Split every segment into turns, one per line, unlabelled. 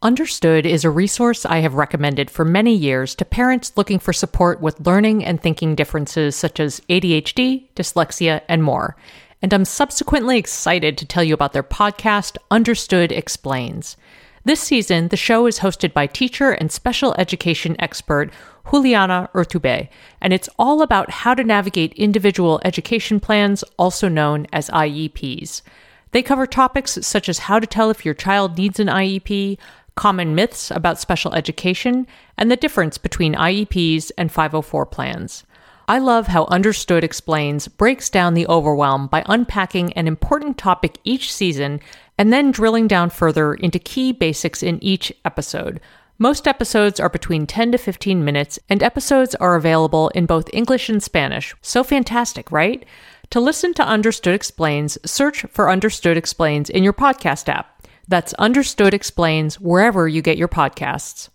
Understood is a resource I have recommended for many years to parents looking for support with learning and thinking differences such as ADHD, dyslexia, and more. And I'm subsequently excited to tell you about their podcast, Understood Explains. This season, the show is hosted by teacher and special education expert Juliana Urtubey, and it's all about how to navigate individual education plans, also known as IEPs. They cover topics such as how to tell if your child needs an IEP, common myths about special education, and the difference between IEPs and 504 plans. I love how Understood Explains breaks down the overwhelm by unpacking an important topic each season and then drilling down further into key basics in each episode. Most episodes are between 10 to 15 minutes, and episodes are available in both English and Spanish. So fantastic, right? To listen to Understood Explains, search for Understood Explains in your podcast app. That's Understood Explains wherever you get your podcasts.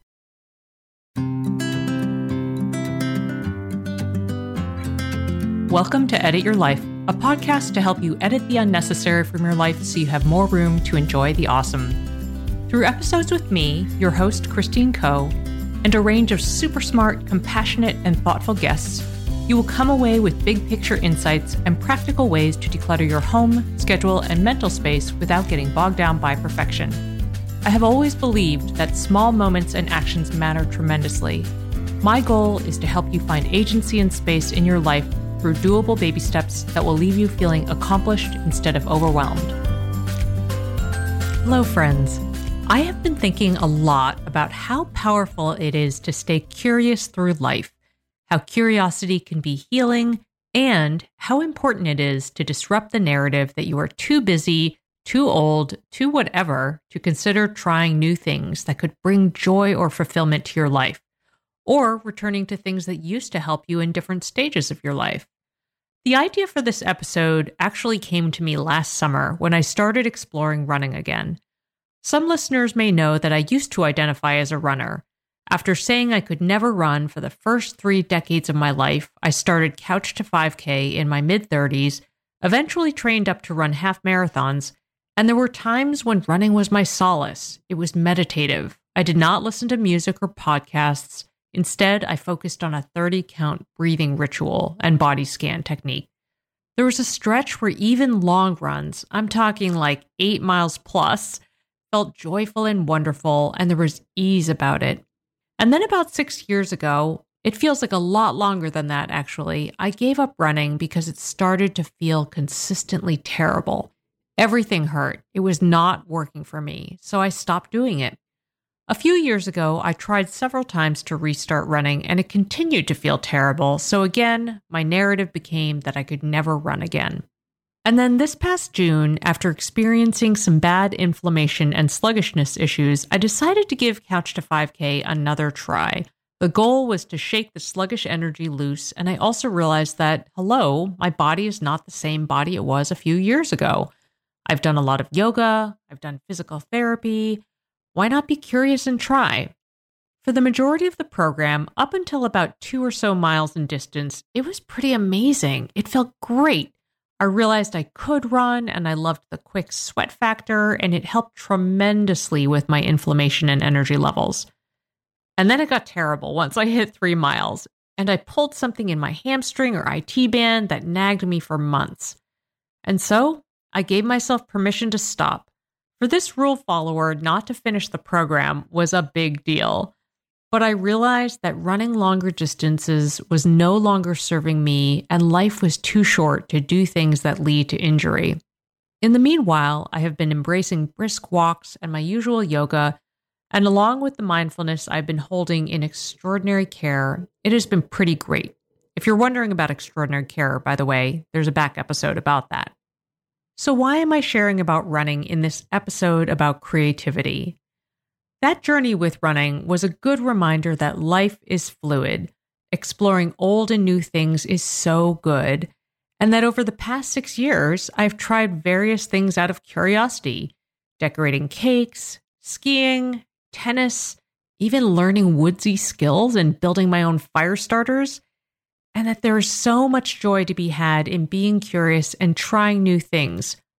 Welcome to Edit Your Life, a podcast to help you edit the unnecessary from your life so you have more room to enjoy the awesome. Through episodes with me, your host, Christine Coe, and a range of super smart, compassionate, and thoughtful guests, you will come away with big picture insights and practical ways to declutter your home, schedule, and mental space without getting bogged down by perfection. I have always believed that small moments and actions matter tremendously. My goal is to help you find agency and space in your life through doable baby steps that will leave you feeling accomplished instead of overwhelmed. Hello, friends. I have been thinking a lot about how powerful it is to stay curious through life, how curiosity can be healing, and how important it is to disrupt the narrative that you are too busy, too old, too whatever to consider trying new things that could bring joy or fulfillment to your life, or returning to things that used to help you in different stages of your life. The idea for this episode actually came to me last summer when I started exploring running again. Some listeners may know that I used to identify as a runner. After saying I could never run for the first 3 decades of my life, I started Couch to 5K in my mid-30s, eventually trained up to run half marathons, and there were times when running was my solace. It was meditative. I did not listen to music or podcasts. Instead, I focused on a 30-count breathing ritual and body scan technique. There was a stretch where even long runs, I'm talking like 8 miles plus, felt joyful and wonderful, and there was ease about it. And then about 6 years ago, it feels like a lot longer than that actually, I gave up running because it started to feel consistently terrible. Everything hurt. It was not working for me, so I stopped doing it. A few years ago, I tried several times to restart running and it continued to feel terrible, so again, my narrative became that I could never run again. And then this past June, after experiencing some bad inflammation and sluggishness issues, I decided to give Couch to 5K another try. The goal was to shake the sluggish energy loose, and I also realized that, my body is not the same body it was a few years ago. I've done a lot of yoga, I've done physical therapy. Why not be curious and try? For the majority of the program, up until about 2 or so miles in distance, it was pretty amazing. It felt great. I realized I could run, and I loved the quick sweat factor, and it helped tremendously with my inflammation and energy levels. And then it got terrible once I hit 3 miles, and I pulled something in my hamstring or IT band that nagged me for months. And so I gave myself permission to stop. For this rule follower, not to finish the program was a big deal. But I realized that running longer distances was no longer serving me, and life was too short to do things that lead to injury. In the meanwhile, I have been embracing brisk walks and my usual yoga, and along with the mindfulness I've been holding in extraordinary care, it has been pretty great. If you're wondering about extraordinary care, by the way, there's a back episode about that. So why am I sharing about running in this episode about creativity? That journey with running was a good reminder that life is fluid. Exploring old and new things is so good. And that over the past 6 years, I've tried various things out of curiosity. Decorating cakes, skiing, tennis, even learning woodsy skills and building my own fire starters. And that there is so much joy to be had in being curious and trying new things,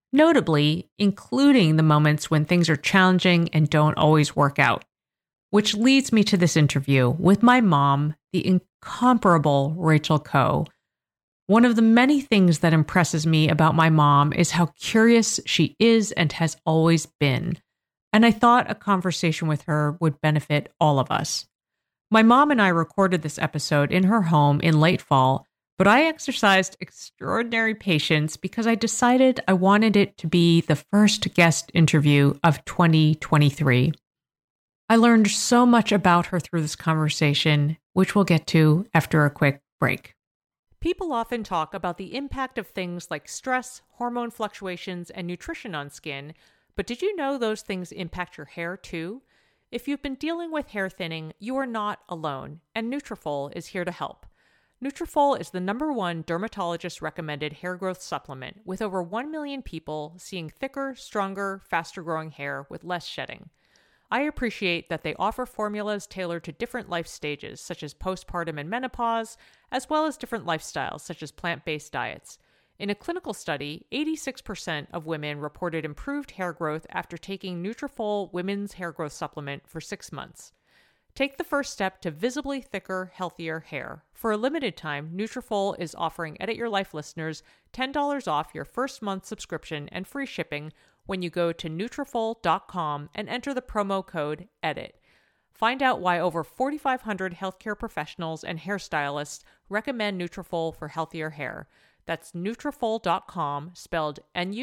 notably including the moments when things are challenging and don't always work out. Which leads me to this interview with my mom, the incomparable Rachel Coe. One of the many things that impresses me about my mom is how curious she is and has always been. And I thought a conversation with her would benefit all of us. My mom and I recorded this episode in her home in late fall, but I exercised extraordinary patience because I decided I wanted it to be the first guest interview of 2023. I learned so much about her through this conversation, which we'll get to after a quick break. People often talk about the impact of things like stress, hormone fluctuations, and nutrition on skin, but did you know those things impact your hair too? If you've been dealing with hair thinning, you are not alone, and Nutrafol is here to help. Nutrafol is the #1 dermatologist-recommended hair growth supplement, with over 1 million people seeing thicker, stronger, faster-growing hair with less shedding. I appreciate that they offer formulas tailored to different life stages, such as postpartum and menopause, as well as different lifestyles, such as plant-based diets. In a clinical study, 86% of women reported improved hair growth after taking Nutrafol Women's Hair Growth Supplement for 6 months. Take the first step to visibly thicker, healthier hair. For a limited time, Nutrafol is offering Edit Your Life listeners $10 off your first month subscription and free shipping when you go to Nutrafol.com and enter the promo code EDIT. Find out why over 4,500 healthcare professionals and hairstylists recommend Nutrafol for healthier hair. That's Nutrafol.com, spelled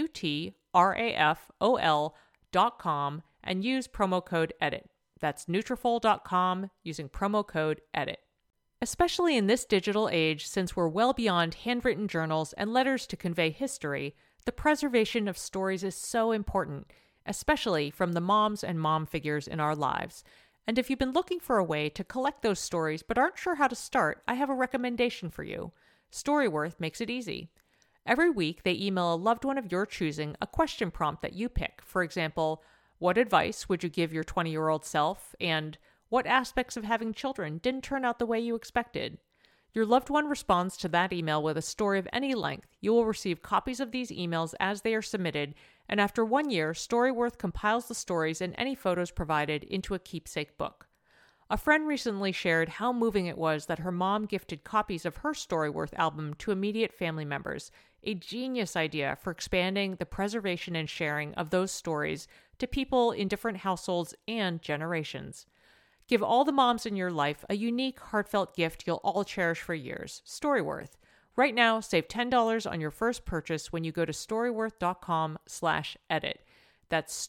Nutrafol.com, and use promo code EDIT. That's Nutrafol.com using promo code EDIT. Especially in this digital age, since we're well beyond handwritten journals and letters to convey history, the preservation of stories is so important, especially from the moms and mom figures in our lives. And if you've been looking for a way to collect those stories but aren't sure how to start, I have a recommendation for you. Storyworth makes it easy. Every week, they email a loved one of your choosing a question prompt that you pick. For example, what advice would you give your 20-year-old self? And what aspects of having children didn't turn out the way you expected? Your loved one responds to that email with a story of any length. You will receive copies of these emails as they are submitted, and after 1 year, Storyworth compiles the stories and any photos provided into a keepsake book. A friend recently shared how moving it was that her mom gifted copies of her Storyworth album to immediate family members, a genius idea for expanding the preservation and sharing of those stories to people in different households and generations. Give all the moms in your life a unique, heartfelt gift you'll all cherish for years. Storyworth. Right now, save $10 on your first purchase when you go to storyworth.com/edit. That's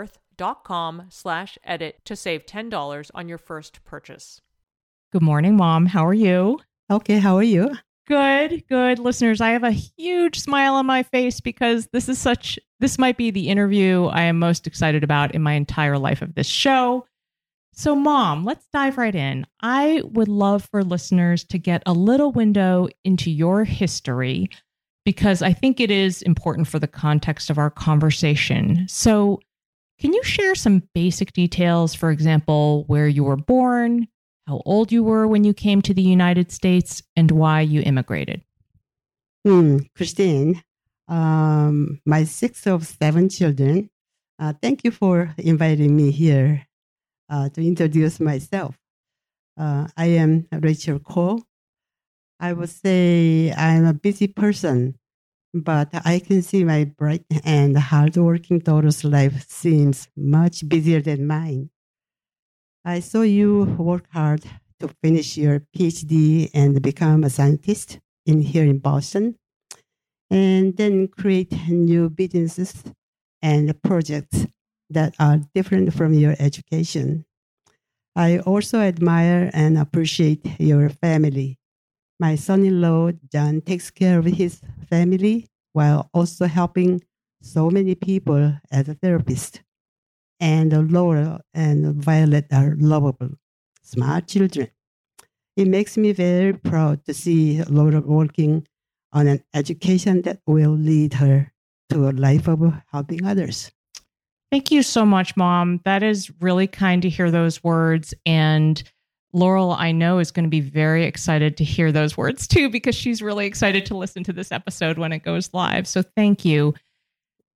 storyworth.com/edit to save $10 on your first purchase. Good morning, Mom. How are you?
Okay, how are you?
Good. Listeners, I have a huge smile on my face because this might be the interview I am most excited about in my entire life of this show. So, Mom, let's dive right in. I would love for listeners to get a little window into your history because I think it is important for the context of our conversation. So, can you share some basic details, for example, where you were born, how old you were when you came to the United States, and why you immigrated?
Christine, my 6 of 7 children, thank you for inviting me here to introduce myself. I am Rachel Coe. I would say I'm a busy person, but I can see my bright and hardworking daughter's life seems much busier than mine. I saw you work hard to finish your PhD and become a scientist here in Boston, and then create new businesses and projects that are different from your education. I also admire and appreciate your family. My son-in-law, John, takes care of his family while also helping so many people as a therapist. And Laura and Violet are lovable, smart children. It makes me very proud to see Laura working on an education that will lead her to a life of helping others.
Thank you so much, Mom. That is really kind to hear those words. And Laurel, I know, is going to be very excited to hear those words too, because she's really excited to listen to this episode when it goes live. So thank you.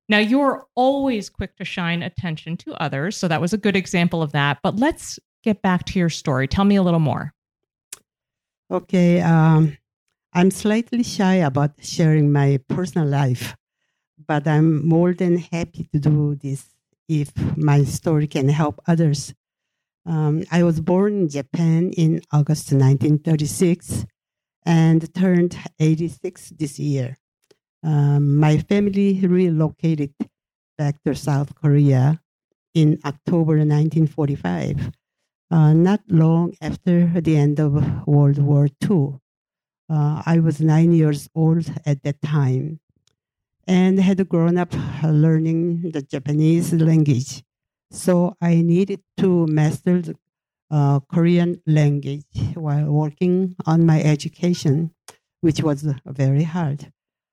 Now, you're always quick to shine attention to others, so that was a good example of that. But let's get back to your story. Tell me a little more.
Okay, I'm slightly shy about sharing my personal life, but I'm more than happy to do this if my story can help others. I was born in Japan in August 1936 and turned 86 this year. My family relocated back to South Korea in October 1945, not long after the end of World War II. I was 9 years old at that time and had grown up learning the Japanese language. So I needed to master the Korean language while working on my education, which was very hard.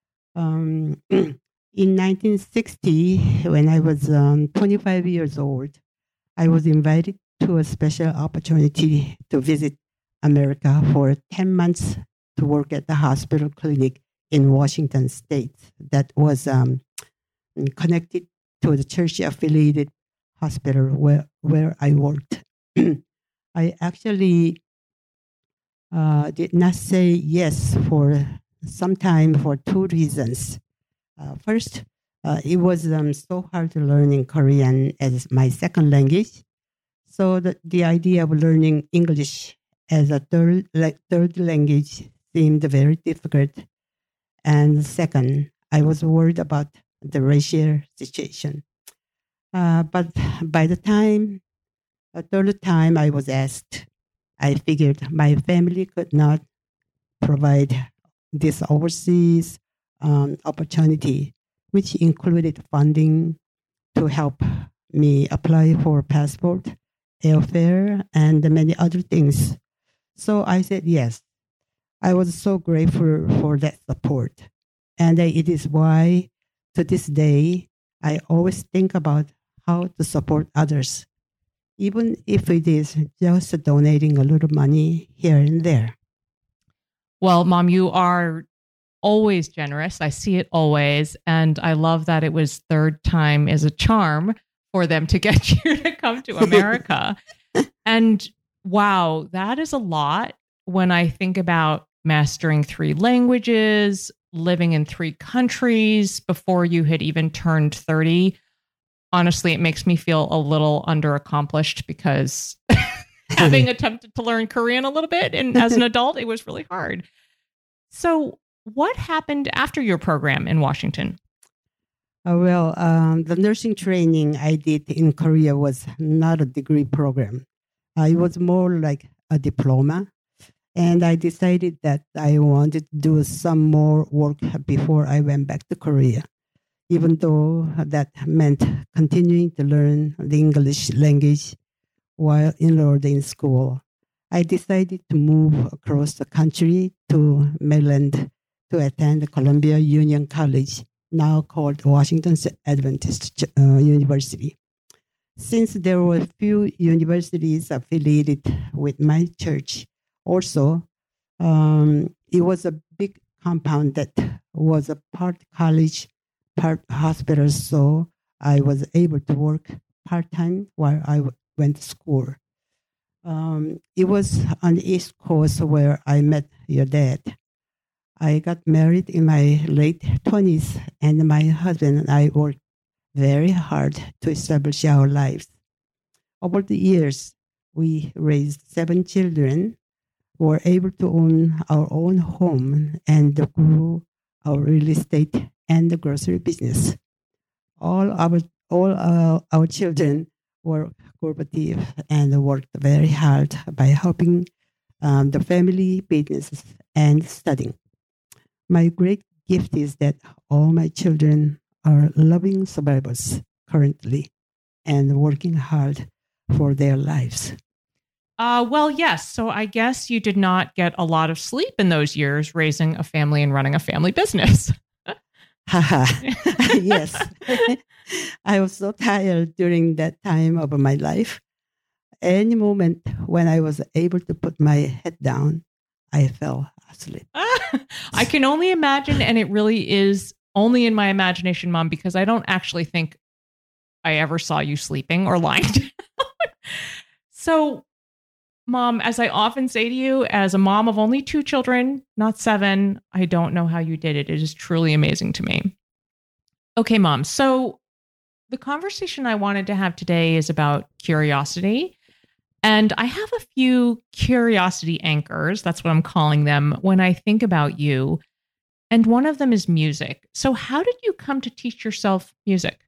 In 1960, when I was 25 years old, I was invited to a special opportunity to visit America for 10 months to work at the hospital clinic in Washington State that was connected to the church-affiliated hospital where I worked. I actually did not say yes for some time for two reasons. First, it was so hard to learn in Korean as my second language. So the idea of learning English as a third language seemed very difficult. And second, I was worried about the racial situation. But by the third time I was asked, I figured my family could not provide this overseas opportunity, which included funding to help me apply for passport, airfare, and many other things. So I said yes. I was so grateful for that support. And it is why, to this day, I always think about how to support others, even if it is just donating a little money here and there.
Well, Mom, you are always generous. I see it always. And I love that it was third time is a charm for them to get you to come to America. And wow, that is a lot when I think about mastering 3 languages, living in 3 countries before you had even turned 30. Honestly, it makes me feel a little underaccomplished because having attempted to learn Korean a little bit and as an adult, it was really hard. So what happened after your program in Washington?
The nursing training I did in Korea was not a degree program. It was more like a diploma. And I decided that I wanted to do some more work before I went back to Korea, even though that meant continuing to learn the English language while enrolled in school. I decided to move across the country to Maryland to attend Columbia Union College, now called Washington Adventist University. Since there were few universities affiliated with my church, also, it was a big compound that was a part college, part hospital, so I was able to work part-time while I went to school. It was on the East Coast where I met your dad. I got married in my late 20s, and my husband and I worked very hard to establish our lives. Over the years, we raised 7 children, were able to own our own home, and grew our real estate and the grocery business. All our children were cooperative and worked very hard by helping the family business and studying. My great gift is that all my children are loving survivors currently and working hard for their lives.
Well, yes. So I guess you did not get a lot of sleep in those years raising a family and running a family business.
Yes. I was so tired during that time of my life. Any moment when I was able to put my head down, I fell asleep.
I can only imagine. And it really is
only in my imagination, Mom, because I don't actually think I ever saw you sleeping or lying down. So, Mom, as I often say to you, as a mom of only 2 children, not 7, I don't know how you did it. It is truly amazing to me. Okay, Mom. So the conversation I wanted to have today is about curiosity. And I have a few curiosity anchors. That's what I'm calling them when I think about you. And one of them is music. So how did you come to teach yourself music?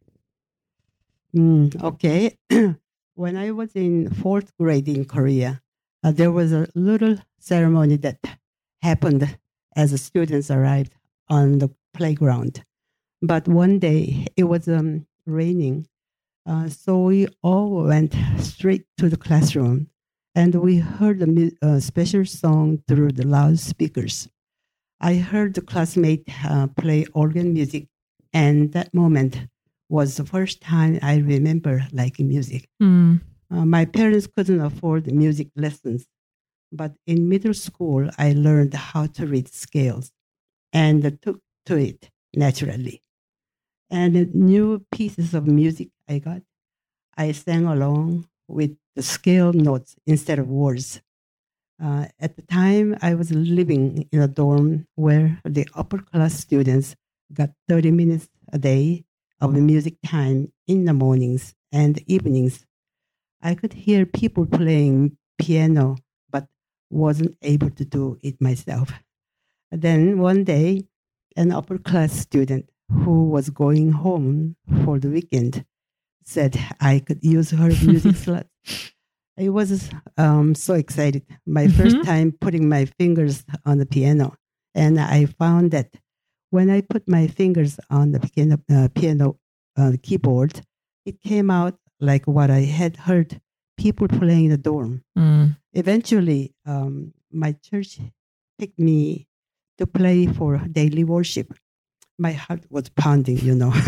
Okay. When I was in 4th grade in Korea, there was a little ceremony that happened as the students arrived on the playground. But one day it was raining, so we all went straight to the classroom, and we heard a special song through the loudspeakers. I heard the classmate play organ music, and that moment was the first time I remember liking music. My parents couldn't afford music lessons, but in middle school, I learned how to read scales and took to it naturally. And the new pieces of music I got, I sang along with the scale notes instead of words. At the time, I was living in a dorm where the upper class students got 30 minutes a day of music time in the mornings and evenings. I could hear people playing piano, but wasn't able to do it myself. Then one day, an upper class student who was going home for the weekend said I could use her music slot. I was so excited. My first time putting my fingers on the piano. And I found that when I put my fingers on the piano keyboard, it came out like what I had heard people playing in the dorm. Eventually, my church picked me to play for daily worship. My heart was pounding,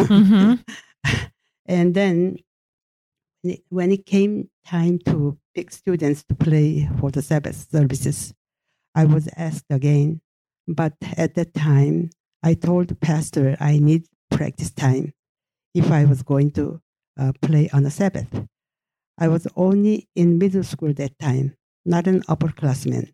And then when it came time to pick students to play for the Sabbath services, I was asked again. But at that time, I told the pastor I need practice time if I was going to play on the Sabbath. I was only in middle school that time, not an upperclassman.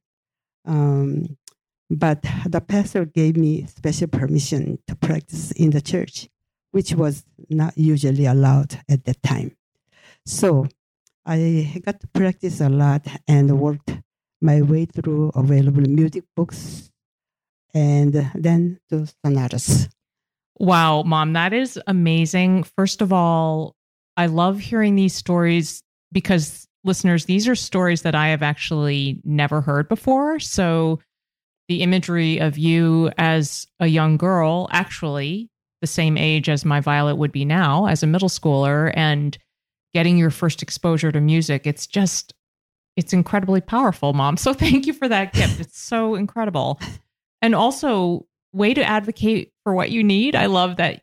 But the pastor gave me special permission to practice in the church, which was not usually allowed at that time. So I got to practice a lot and worked my way through available music books and then to sonatas.
Wow, Mom, that is amazing. First of all, I love hearing these stories because, listeners, these are stories that I have actually never heard before. So the imagery of you as a young girl, actually the same age as my Violet would be now as a middle schooler, and getting your first exposure to music, it's incredibly powerful, Mom. So thank you for that gift. It's so incredible. And also, way to advocate for what you need. I love that,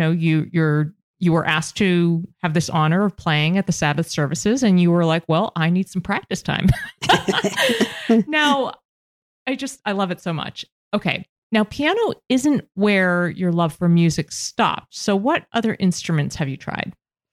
you were asked to have this honor of playing at the Sabbath services, and you were like, well, I need some practice time. Now, I love it so much. Okay. Now, piano isn't where your love for music stopped. So what other instruments have you tried?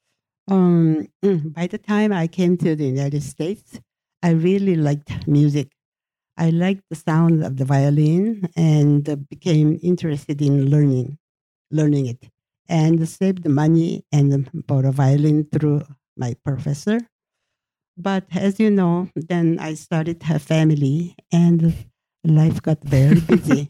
By the time I came to the United States, I really liked music. I liked the sound of the violin and became interested in learning it, and saved the money and bought a violin through my professor. But as you know, then I started to have family and life got very busy.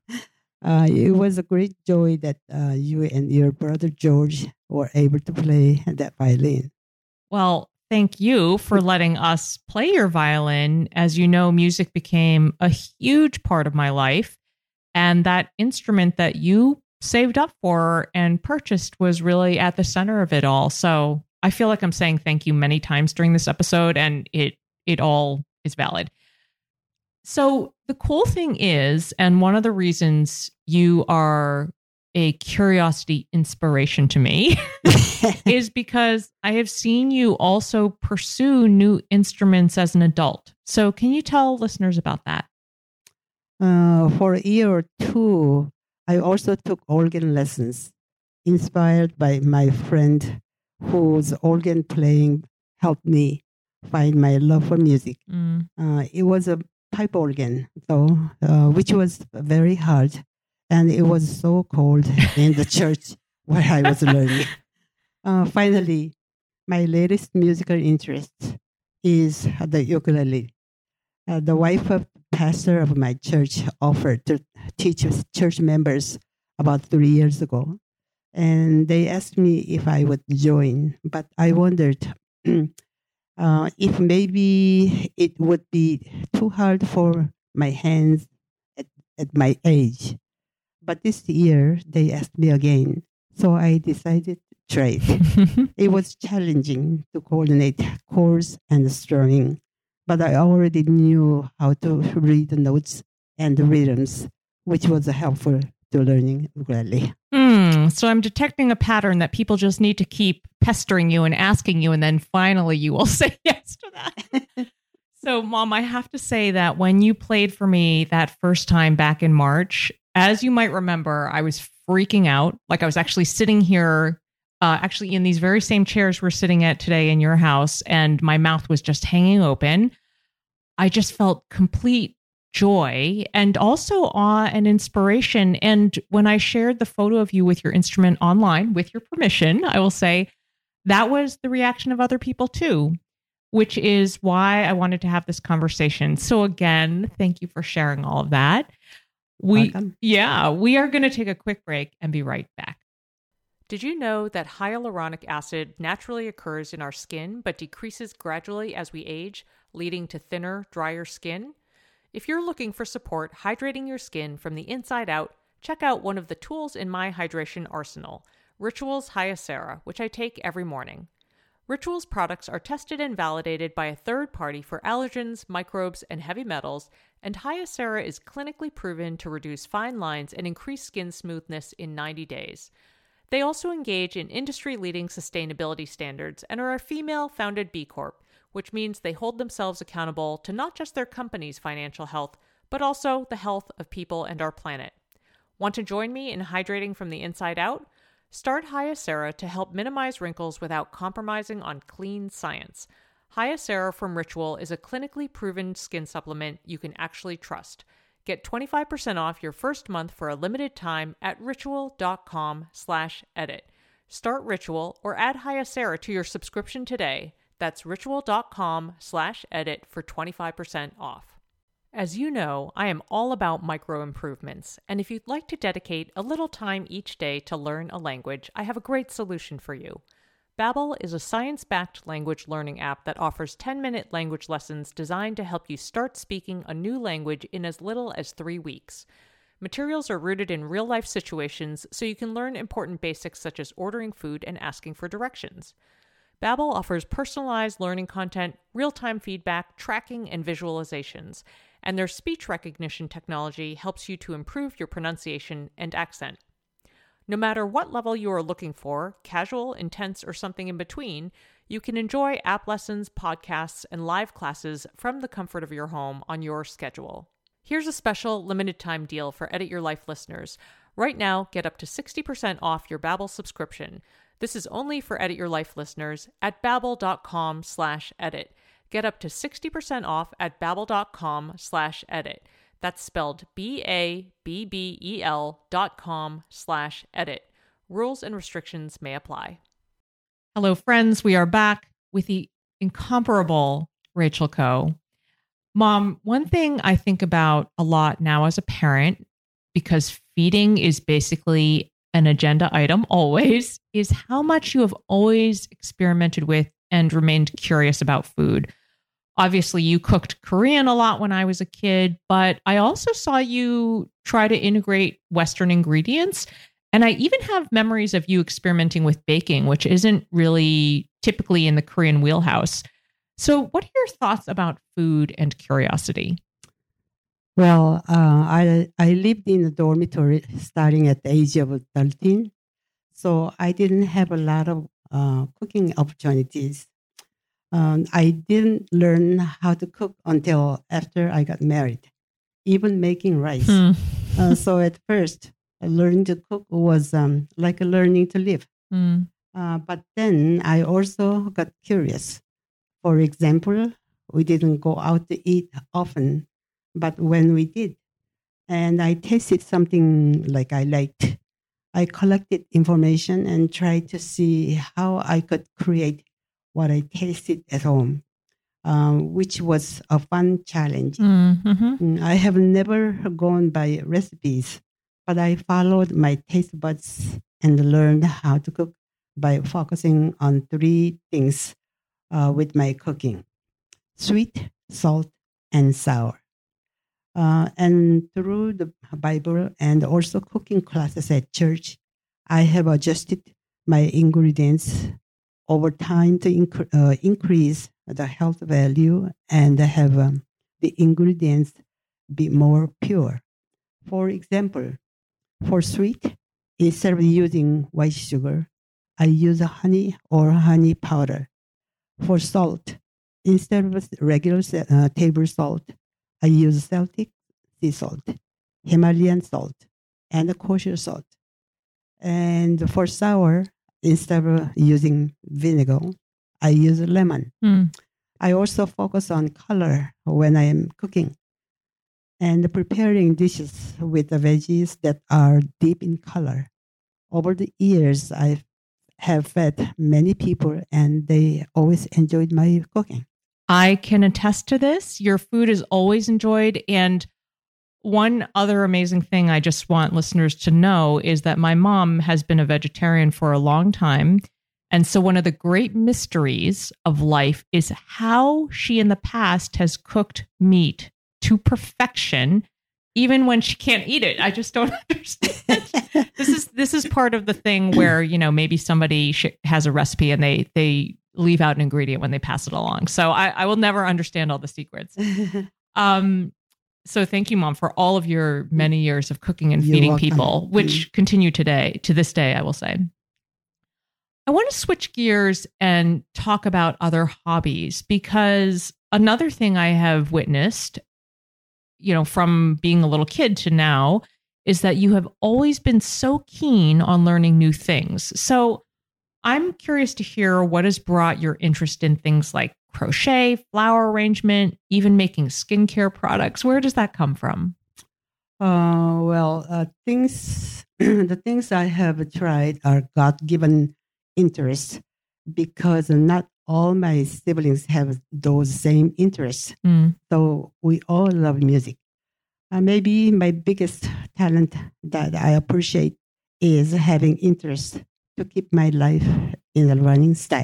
It was a great joy that you and your brother George were able to play that violin.
Well, thank you for letting us play your violin. As you know, music became a huge part of my life. And that instrument that you saved up for and purchased was really at the center of it all. So I feel like I'm saying thank you many times during this episode, and it all is valid. So the cool thing is, and one of the reasons you are a curiosity inspiration to me is because I have seen you also pursue new instruments as an adult. So can you tell listeners about that?
For a year or two, I also took organ lessons, inspired by my friend whose organ playing helped me find my love for music. It was a pipe organ, though, which was very hard, and it was so cold in the church where I was learning. Finally, my latest musical interest is the ukulele. The wife of pastor of my church offered to teach church members about 3 years ago, and they asked me if I would join, but I wondered if maybe it would be too hard for my hands at my age. But this year, they asked me again, so I decided to try it. It was challenging to coordinate chords and strumming, but I already knew how to read the notes and the rhythms, which was helpful to learning ukulele.
So I'm detecting a pattern that people just need to keep pestering you and asking you, and then finally you will say yes to that. So, Mom, I have to say that when you played for me that first time back in March, as you might remember, I was freaking out. Like I was actually sitting here, actually in these very same chairs we're sitting at today in your house, and my mouth was just hanging open. I just felt complete joy and also awe and inspiration. And when I shared the photo of you with your instrument online, with your permission, I will say that was the reaction of other people too, which is why I wanted to have this conversation. So again, thank you for sharing all of that. We are going to take a quick break and be right back.
Did you know that hyaluronic acid naturally occurs in our skin but decreases gradually as we age, leading to thinner, drier skin? If you're looking for support hydrating your skin from the inside out, check out one of the tools in my hydration arsenal, Ritual's Hyacera, which I take every morning. Ritual's products are tested and validated by a third party for allergens, microbes, and heavy metals, and Hyacera is clinically proven to reduce fine lines and increase skin smoothness in 90 days. They also engage in industry-leading sustainability standards and are a female-founded B Corp, which means they hold themselves accountable to not just their company's financial health, but also the health of people and our planet. Want to join me in hydrating from the inside out? Start Hyacera to help minimize wrinkles without compromising on clean science. Hyacera from Ritual is a clinically proven skin supplement you can actually trust. Get 25% off your first month for a limited time at ritual.com/edit. Start Ritual or add Hyacera to your subscription today. That's ritual.com/edit for 25% off. As you know, I am all about micro improvements, and if you'd like to dedicate a little time each day to learn a language, I have a great solution for you. Babbel is a science-backed language learning app that offers 10-minute language lessons designed to help you start speaking a new language in as little as 3 weeks. Materials are rooted in real-life situations, so you can learn important basics such as ordering food and asking for directions. Babbel offers personalized learning content, real-time feedback, tracking, and visualizations, and their speech recognition technology helps you to improve your pronunciation and accent. No matter what level you are looking for, casual, intense, or something in between, you can enjoy app lessons, podcasts, and live classes from the comfort of your home on your schedule. Here's a special limited time deal for Edit Your Life listeners. Right now, get up to 60% off your Babbel subscription. This is only for Edit Your Life listeners at babbel.com/edit. Get up to 60% off at babbel.com/edit. That's spelled BABBEL.com/edit. Rules and restrictions may apply.
Hello, friends. We are back with the incomparable Rachel Koh. Mom, one thing I think about a lot now as a parent, because feeding is basically an agenda item always, is how much you have always experimented with and remained curious about food. Obviously, you cooked Korean a lot when I was a kid, but I also saw you try to integrate Western ingredients. And I even have memories of you experimenting with baking, which isn't really typically in the Korean wheelhouse. So what are your thoughts about food and curiosity?
Well, I lived in a dormitory starting at the age of 13. So I didn't have a lot of cooking opportunities. I didn't learn how to cook until after I got married, even making rice. So at first, learning to cook was like learning to live.
Mm.
But then I also got curious. For example, we didn't go out to eat often, but when we did, and I tasted something like I liked, I collected information and tried to see how I could create what I tasted at home, which was a fun challenge. I have never gone by recipes, but I followed my taste buds and learned how to cook by focusing on three things with my cooking: sweet, salt, and sour. And through the Bible and also cooking classes at church, I have adjusted my ingredients over time to increase the health value and have the ingredients be more pure. For example, for sweet, instead of using white sugar, I use honey or honey powder. For salt, instead of regular table salt, I use Celtic sea salt, Himalayan salt, and kosher salt. And for sour, instead of using vinegar, I use lemon. I also focus on color when I am cooking and preparing dishes with the veggies that are deep in color. Over the years, I have fed many people and they always enjoyed my cooking.
I can attest to this. Your food is always enjoyed. And one other amazing thing I just want listeners to know is that my mom has been a vegetarian for a long time. And so one of the great mysteries of life is how she in the past has cooked meat to perfection, even when she can't eat it. I just don't understand. This is part of the thing where, maybe somebody has a recipe and they leave out an ingredient when they pass it along. So I will never understand all the secrets. So thank you, Mom, for all of your many years of cooking and feeding people, which continue to this day, I will say. I want to switch gears and talk about other hobbies, because another thing I have witnessed, from being a little kid to now, is that you have always been so keen on learning new things. So I'm curious to hear what has brought your interest in things like crochet, flower arrangement, even making skincare products. Where does that come from?
The things I have tried are God-given interests because not all my siblings have those same interests. So we all love music. Maybe my biggest talent that I appreciate is having interest to keep my life in a running style.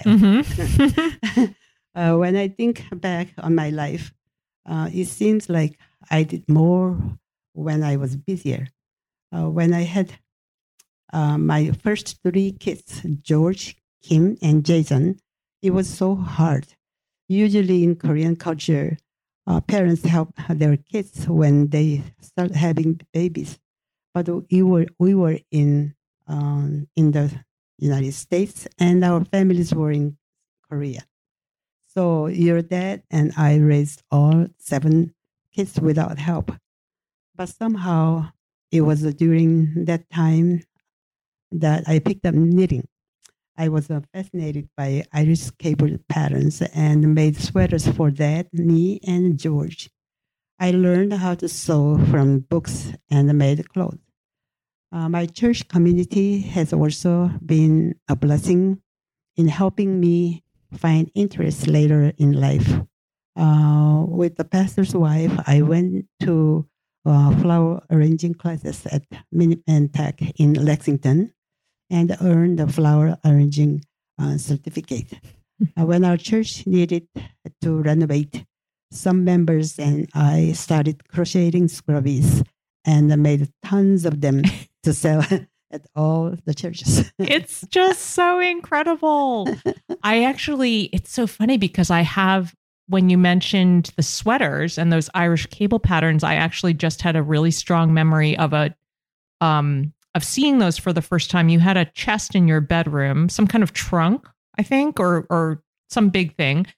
When I think back on my life, it seems like I did more when I was busier. When I had my first three kids, George, Kim, and Jason, it was so hard. Usually in Korean culture, parents help their kids when they start having babies. But we were in the United States, and our families were in Korea. So your dad and I raised all 7 kids without help. But somehow it was during that time that I picked up knitting. I was fascinated by Irish cable patterns and made sweaters for Dad, me, and George. I learned how to sew from books and made clothes. My church community has also been a blessing in helping me find interest later in life. With the pastor's wife, I went to flower arranging classes at Minuteman Tech in Lexington and earned the flower arranging certificate. When our church needed to renovate, some members and I started crocheting scrubbies and made tons of them to sell at all the churches.
It's just so incredible. It's so funny because when you mentioned the sweaters and those Irish cable patterns, I actually just had a really strong memory of seeing those for the first time. You had a chest in your bedroom, some kind of trunk, I think, or some big thing.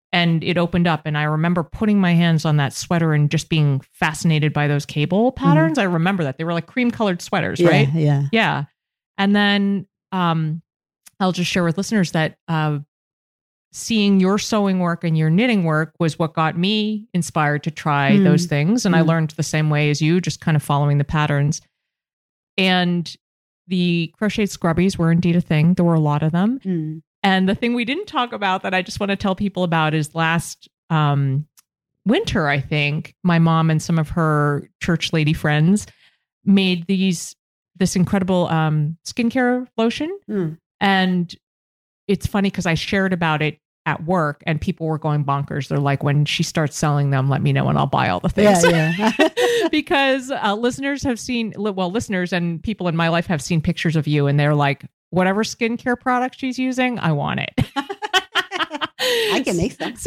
and it opened up. And I remember putting my hands on that sweater and just being fascinated by those cable patterns. I remember that. They were like cream colored sweaters, right?
Yeah.
Yeah. And then I'll just share with listeners that seeing your sewing work and your knitting work was what got me inspired to try those things. And I learned the same way as you, just kind of following the patterns. And the crocheted scrubbies were indeed a thing. There were a lot of them. And the thing we didn't talk about that I just want to tell people about is last winter, I think, my mom and some of her church lady friends made this incredible skincare lotion. And it's funny because I shared about it at work and people were going bonkers. They're like, when she starts selling them, let me know and I'll buy all the things. Because listeners and people in my life have seen pictures of you and they're like, whatever skincare product she's using, I want it.
I can make some.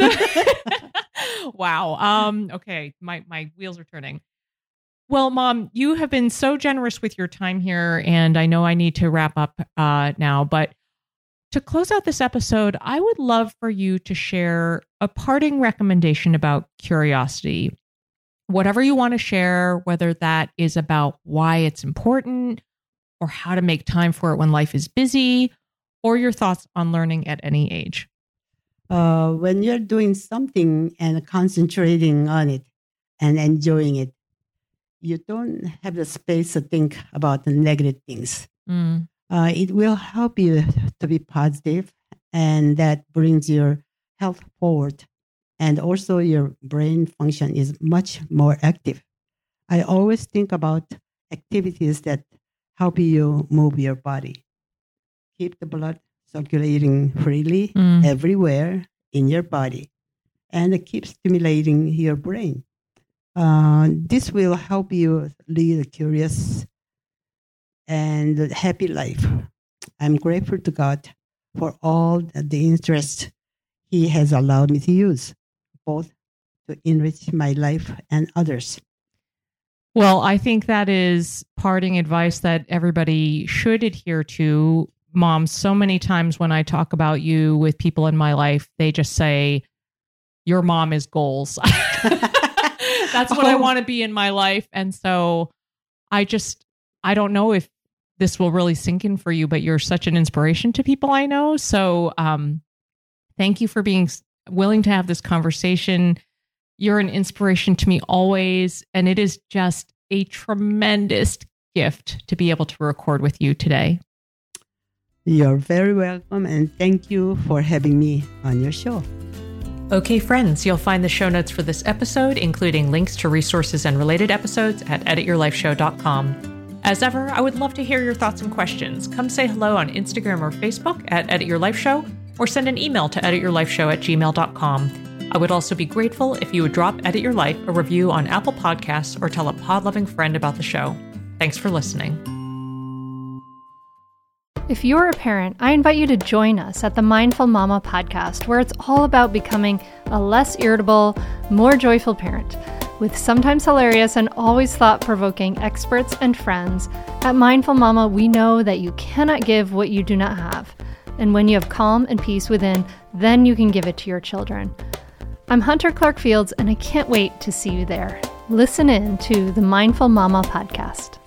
Wow. Okay. My wheels are turning. Well, Mom, you have been so generous with your time here, and I know I need to wrap up now, but to close out this episode, I would love for you to share a parting recommendation about curiosity. Whatever you want to share, whether that is about why it's important or how to make time for it when life is busy, or your thoughts on learning at any age.
When you're doing something and concentrating on it and enjoying it, you don't have the space to think about the negative things. It will help you to be positive, and that brings your health forward. And also your brain function is much more active. I always think about activities that help you move your body. Keep the blood circulating freely everywhere in your body, and keep stimulating your brain. This will help you lead a curious and happy life. I'm grateful to God for all the interest He has allowed me to use, both to enrich my life and others.
Well, I think that is parting advice that everybody should adhere to. Mom, so many times when I talk about you with people in my life, they just say, your mom is goals. That's what I want to be in my life. And so I don't know if this will really sink in for you, but you're such an inspiration to people I know. So thank you for being willing to have this conversation. You're an inspiration to me always. And it is just a tremendous gift to be able to record with you today.
You're very welcome. And thank you for having me on your show.
Okay, friends, you'll find the show notes for this episode, including links to resources and related episodes at edityourlifeshow.com. As ever, I would love to hear your thoughts and questions. Come say hello on Instagram or Facebook at Edit Your Life Show, or send an email to edityourlifeshow@gmail.com. I would also be grateful if you would drop Edit Your Life a review on Apple Podcasts or tell a pod-loving friend about the show. Thanks for listening.
If you're a parent, I invite you to join us at the Mindful Mama podcast, where it's all about becoming a less irritable, more joyful parent. With sometimes hilarious and always thought-provoking experts and friends, at Mindful Mama, we know that you cannot give what you do not have. And when you have calm and peace within, then you can give it to your children. I'm Hunter Clark Fields, and I can't wait to see you there. Listen in to the Mindful Mama podcast.